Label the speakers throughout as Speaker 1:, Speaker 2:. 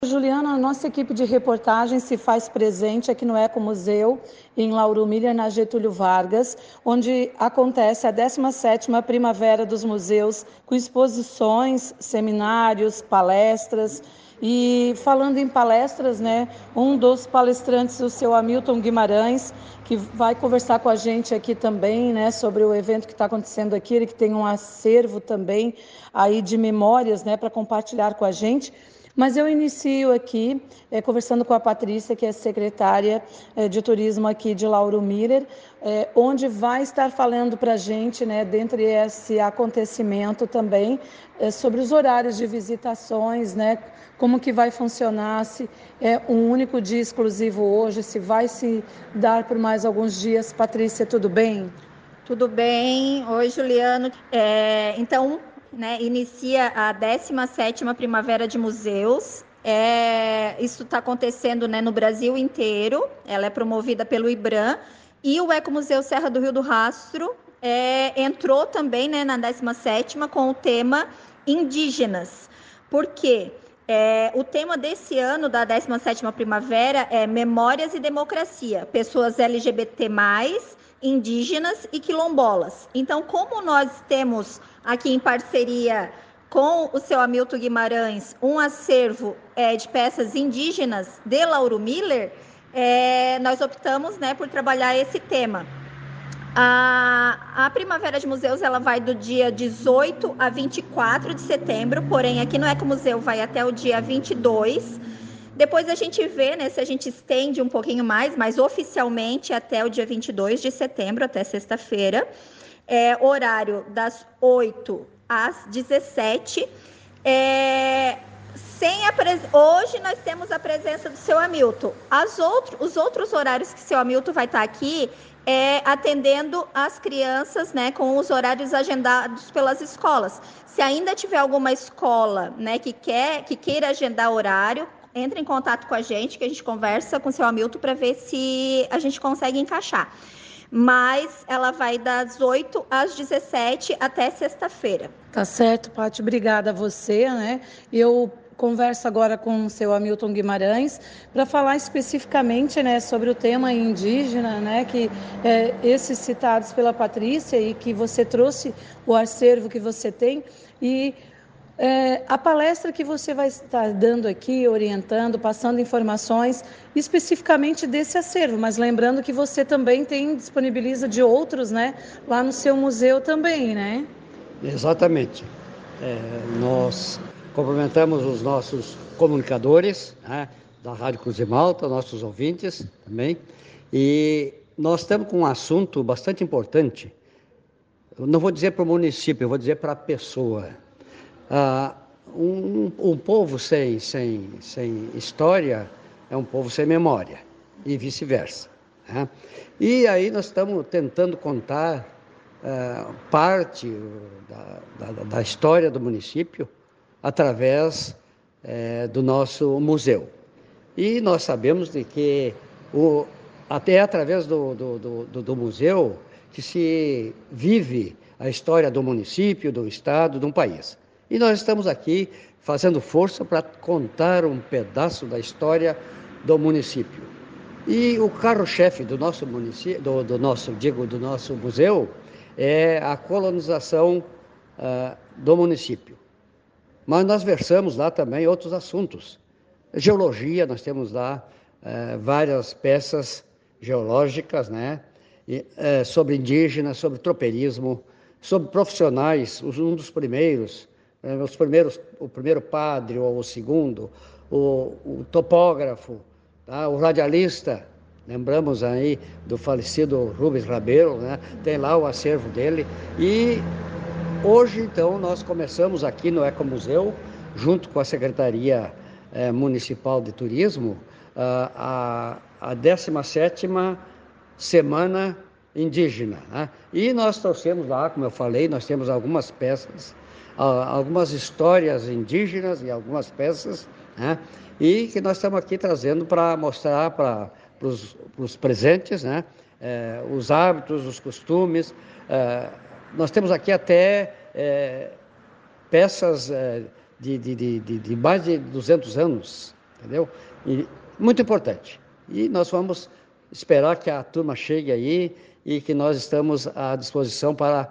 Speaker 1: Juliana, a nossa equipe de reportagem se faz presente aqui no Ecomuseu, em Lauro Miller, na Getúlio Vargas, onde acontece a 17ª Primavera dos Museus, com exposições, seminários, palestras. E falando em palestras, né, um dos palestrantes, o seu Hamilton Guimarães, que vai conversar com a gente aqui também, né, sobre o evento que está acontecendo aqui, ele que tem um acervo também aí de memórias, né, para compartilhar com a gente. Mas eu inicio aqui conversando com a Patrícia, que é secretária de turismo aqui de Lauro Miller, onde vai estar falando para a gente, né, dentre esse acontecimento também, sobre os horários de visitações, né, como que vai funcionar, se é um único dia exclusivo hoje, se vai se dar por mais alguns dias. Patrícia, tudo bem?
Speaker 2: Tudo bem? Oi, Juliano. Então, né, inicia a 17ª Primavera de Museus. Isso está acontecendo, né, no Brasil inteiro. Ela é promovida pelo IBRAM. E o Ecomuseu Serra do Rio do Rastro entrou também, né, na 17ª com o tema Indígenas. Por quê? O tema desse ano, da 17ª Primavera, é Memórias e Democracia. Pessoas LGBT+, indígenas e quilombolas. Então, como nós temos aqui em parceria com o seu Hamilton Guimarães um acervo de peças indígenas de Lauro Miller, nós optamos, né, por trabalhar esse tema. A Primavera de Museus ela vai do dia 18 a 24 de setembro, porém aqui no Ecomuseu vai até o dia 22. Depois a gente vê, né, se a gente estende um pouquinho mais, mas oficialmente até o dia 22 de setembro, até sexta-feira, horário das 8 às 17. Hoje nós temos a presença do seu Hamilton. Os outros horários que o seu Hamilton vai estar aqui atendendo as crianças, né, com os horários agendados pelas escolas. Se ainda tiver alguma escola, né, que queira agendar horário, entre em contato com a gente, que a gente conversa com o seu Hamilton para ver se a gente consegue encaixar. Mas ela vai das 8 às 17 até sexta-feira.
Speaker 1: Tá certo, Paty, obrigada a você, né? Eu converso agora com o seu Hamilton Guimarães para falar especificamente, né, sobre o tema indígena, né, que esses citados pela Patrícia e que você trouxe o acervo que você tem e a palestra que você vai estar dando aqui, orientando, passando informações especificamente desse acervo, mas lembrando que você também disponibiliza de outros, né, lá no seu museu também, né?
Speaker 3: Exatamente. Nós cumprimentamos os nossos comunicadores, né, da Rádio Cruz de Malta, nossos ouvintes também, e nós estamos com um assunto bastante importante. Eu não vou dizer para o município, eu vou dizer para a pessoa. Um povo sem história é um povo sem memória, e vice-versa, né? E aí nós estamos tentando contar parte da história do município através do nosso museu. E nós sabemos de que até através do museu que se vive a história do município, do estado, de um país. E nós estamos aqui fazendo força para contar um pedaço da história do município. E o carro-chefe do nosso município, do nosso museu, é a colonização do município. Mas nós versamos lá também outros assuntos. Geologia, nós temos lá várias peças geológicas, né? Sobre indígenas, sobre tropeirismo, sobre profissionais, um dos primeiros, o primeiro padre ou o segundo, o topógrafo, tá? O radialista. Lembramos aí do falecido Rubens Rabelo, né? Tem lá o acervo dele. E hoje, então, nós começamos aqui no Ecomuseu, junto com a Secretaria Municipal de Turismo, a 17ª Semana Indígena, né? E nós trouxemos lá, como eu falei, nós temos algumas peças, algumas histórias indígenas e algumas peças, né? E que nós estamos aqui trazendo para mostrar para os presentes, né? Os hábitos, os costumes. Nós temos aqui até peças de mais de 200 anos, entendeu? E, muito importante. E nós vamos esperar que a turma chegue aí e que nós estamos à disposição para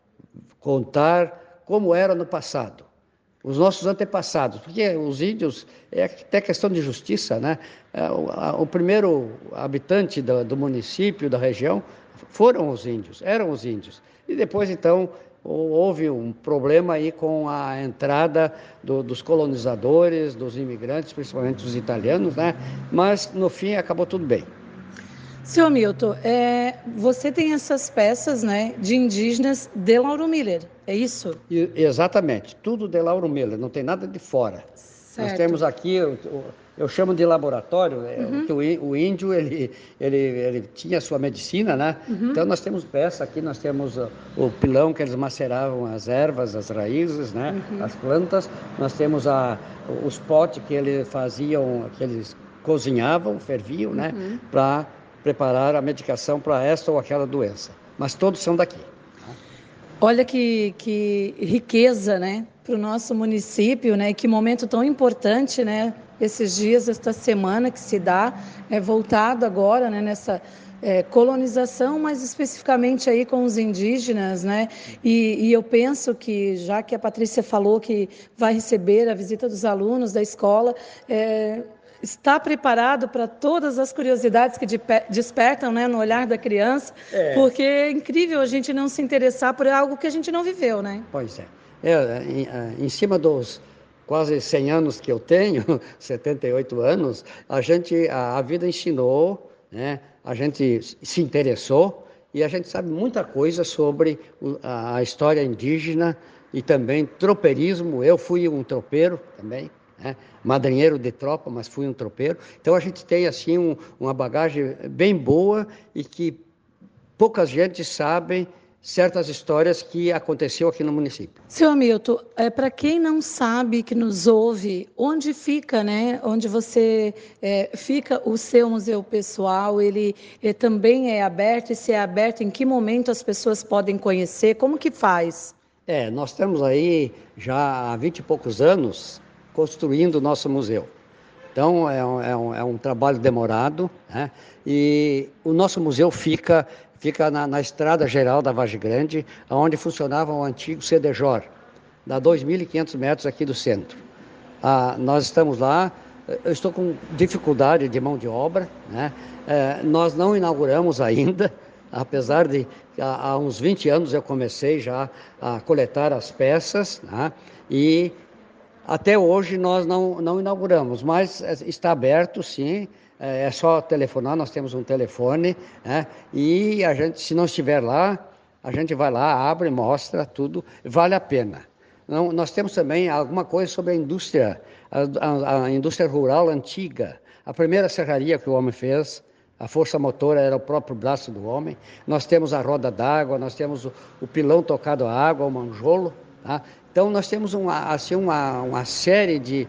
Speaker 3: contar como era no passado. Os nossos antepassados, porque os índios, é até questão de justiça, né? O primeiro habitante do município, da região, foram os índios, eram os índios. E depois, então, houve um problema aí com a entrada dos colonizadores, dos imigrantes, principalmente os italianos, né? Mas, no fim, acabou tudo bem.
Speaker 1: Seu Milton, você tem essas peças, né, de indígenas de Lauro Miller, é isso?
Speaker 3: Exatamente, tudo de Lauro Miller, não tem nada de fora.
Speaker 1: Certo.
Speaker 3: Nós temos aqui, eu chamo de laboratório, que o índio ele tinha a sua medicina, né? Então nós temos peça aqui, nós temos o pilão que eles maceravam as ervas, as raízes, né? As plantas, nós temos os potes que eles faziam, que eles cozinhavam, ferviam, né? Para preparar a medicação para esta ou aquela doença. Mas todos são daqui.
Speaker 1: Olha que riqueza, né, para o nosso município, né, que momento tão importante, né, esses dias, esta semana que se dá, voltado agora, né, nessa colonização, mas especificamente aí com os indígenas, né, e eu penso que, já que a Patrícia falou que vai receber a visita dos alunos da escola, está preparado para todas as curiosidades que despertam, né, no olhar da criança, porque é incrível a gente não se interessar por algo que a gente não viveu, né?
Speaker 3: Pois é. Em cima dos quase 100 anos que eu tenho, 78 anos, a vida ensinou, né, a gente se interessou e a gente sabe muita coisa sobre a história indígena e também tropeirismo. Eu fui um tropeiro também, né? Madrinheiro de tropa, mas fui um tropeiro. Então a gente tem assim uma bagagem bem boa e que poucas gente sabem certas histórias que aconteceu aqui no município.
Speaker 1: Seu Hamilton, para quem não sabe, que nos ouve, onde fica, né? Onde você fica o seu museu pessoal? Ele também é aberto? E se é aberto, em que momento as pessoas podem conhecer? Como que faz?
Speaker 3: Nós estamos aí já há 20 e poucos anos construindo o nosso museu. Então, é um trabalho demorado, né? E o nosso museu fica na Estrada Geral da Vargem Grande, onde funcionava o antigo CDJOR, dá 2.500 metros aqui do centro. Nós estamos lá, eu estou com dificuldade de mão de obra, né? Nós não inauguramos ainda, apesar de há uns 20 anos eu comecei já a coletar as peças, né? E até hoje nós não inauguramos, mas está aberto, sim, é só telefonar, nós temos um telefone, né? E a gente, se não estiver lá, a gente vai lá, abre, mostra tudo, vale a pena. Nós temos também alguma coisa sobre a indústria, a indústria rural antiga, a primeira serraria que o homem fez, a força motora era o próprio braço do homem. Nós temos a roda d'água, nós temos o pilão tocado à água, o manjolo, tá? Então, nós temos uma série de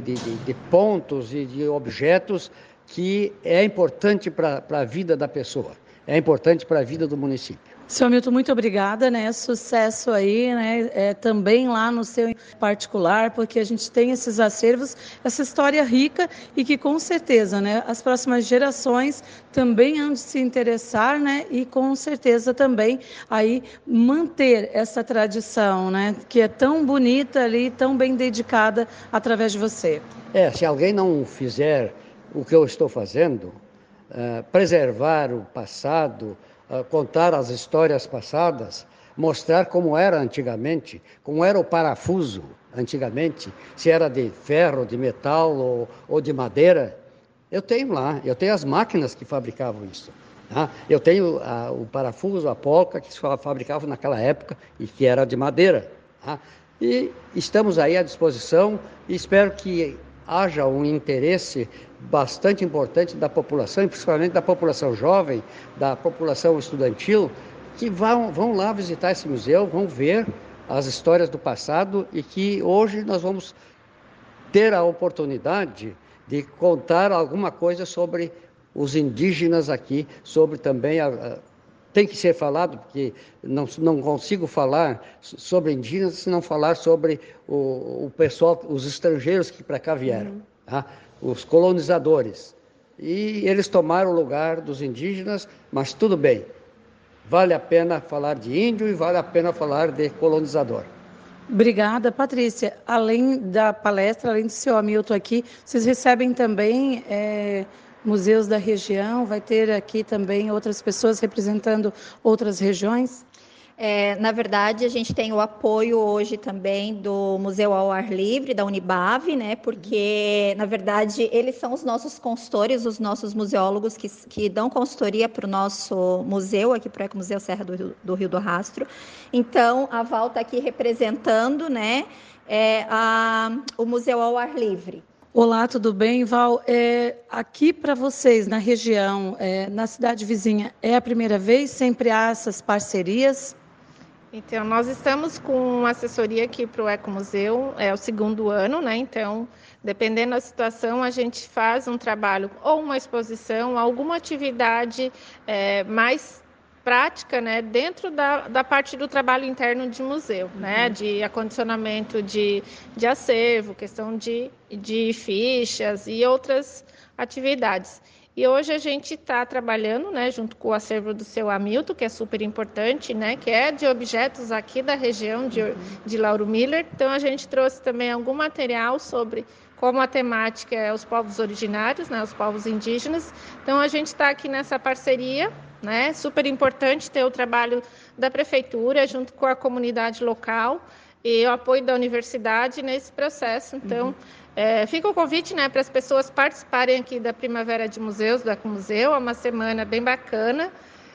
Speaker 3: pontos e de objetos que é importante para a vida da pessoa, é importante para a vida do município.
Speaker 1: Seu Hamilton, muito obrigada, né? Sucesso aí, né? Também lá no seu particular, porque a gente tem esses acervos, essa história rica e que com certeza, né? As próximas gerações também hão de se interessar, né? E com certeza também aí manter essa tradição, né? Que é tão bonita ali, tão bem dedicada através de você.
Speaker 3: Se alguém não fizer o que eu estou fazendo, preservar o passado, contar as histórias passadas, mostrar como era antigamente, como era o parafuso antigamente, se era de ferro, de metal ou de madeira. Eu tenho as máquinas que fabricavam isso. Tá? Eu tenho o parafuso, a polca que se fabricava naquela época e que era de madeira. Tá? E estamos aí à disposição e espero que haja um interesse bastante importante da população, e principalmente da população jovem, da população estudantil, que vão lá visitar esse museu, vão ver as histórias do passado e que hoje nós vamos ter a oportunidade de contar alguma coisa sobre os indígenas aqui, sobre também tem que ser falado, porque não consigo falar sobre indígenas se não falar sobre o pessoal, os estrangeiros que para cá vieram. Tá? os colonizadores. E eles tomaram o lugar dos indígenas, mas tudo bem. Vale a pena falar de índio e vale a pena falar de colonizador.
Speaker 1: Obrigada, Patrícia. Além da palestra, além do seu Hamilton aqui, vocês recebem também museus da região? Vai ter aqui também outras pessoas representando outras regiões?
Speaker 2: Na verdade, a gente tem o apoio hoje também do Museu ao Ar Livre, da Unibave, né? Porque, na verdade, eles são os nossos consultores, os nossos museólogos que dão consultoria para o nosso museu, aqui para o Ecomuseu Serra do Rio do Rastro. Então, a Val está aqui representando, né, o Museu ao Ar Livre.
Speaker 1: Olá, tudo bem, Val? Aqui para vocês, na região, na cidade vizinha, é a primeira vez? Sempre há essas parcerias?
Speaker 4: Então, nós estamos com assessoria aqui para o Ecomuseu, é o 2º ano, né? Então, dependendo da situação, a gente faz um trabalho ou uma exposição, alguma atividade mais prática, né? Dentro da parte do trabalho interno de museu, né? De acondicionamento de acervo, questão de fichas e outras atividades. E hoje a gente está trabalhando, né, junto com o acervo do seu Hamilton, que é super importante, né, que é de objetos aqui da região de Lauro Miller. Então, a gente trouxe também algum material sobre como a temática é os povos originários, né, os povos indígenas. Então, a gente está aqui nessa parceria, né, super importante ter o trabalho da prefeitura junto com a comunidade local e o apoio da universidade nesse processo. Então, fica o convite, né, para as pessoas participarem aqui da Primavera de Museus, do Ecomuseu. É uma semana bem bacana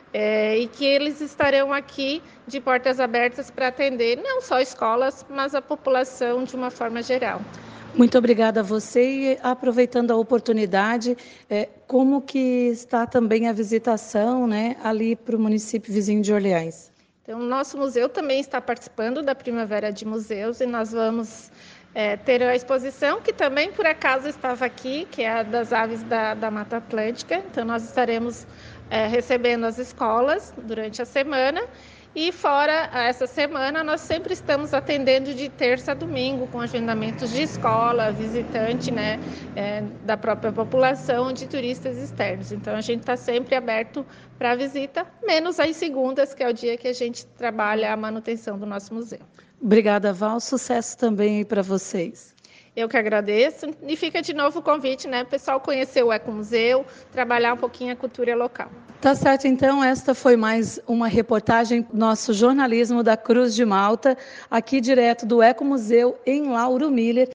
Speaker 4: e que eles estarão aqui de portas abertas para atender não só escolas, mas a população de uma forma geral.
Speaker 1: Muito obrigada a você. E aproveitando a oportunidade, como que está também a visitação, né, ali para o município vizinho de Orleans?
Speaker 4: Então, o nosso museu também está participando da Primavera de Museus e nós vamos ter a exposição, que também por acaso estava aqui, que é a das aves da Mata Atlântica. Então, nós estaremos recebendo as escolas durante a semana. E fora essa semana, nós sempre estamos atendendo de terça a domingo, com agendamentos de escola, visitante, né, da própria população, de turistas externos. Então, a gente está sempre aberto para visita, menos às segundas, que é o dia que a gente trabalha a manutenção do nosso museu.
Speaker 1: Obrigada, Val. Sucesso também para vocês.
Speaker 4: Eu que agradeço. E fica de novo o convite, né, pessoal, conhecer o Ecomuseu, trabalhar um pouquinho a cultura local.
Speaker 1: Tá certo, então, esta foi mais uma reportagem do nosso jornalismo da Cruz de Malta, aqui direto do Ecomuseu em Lauro Miller.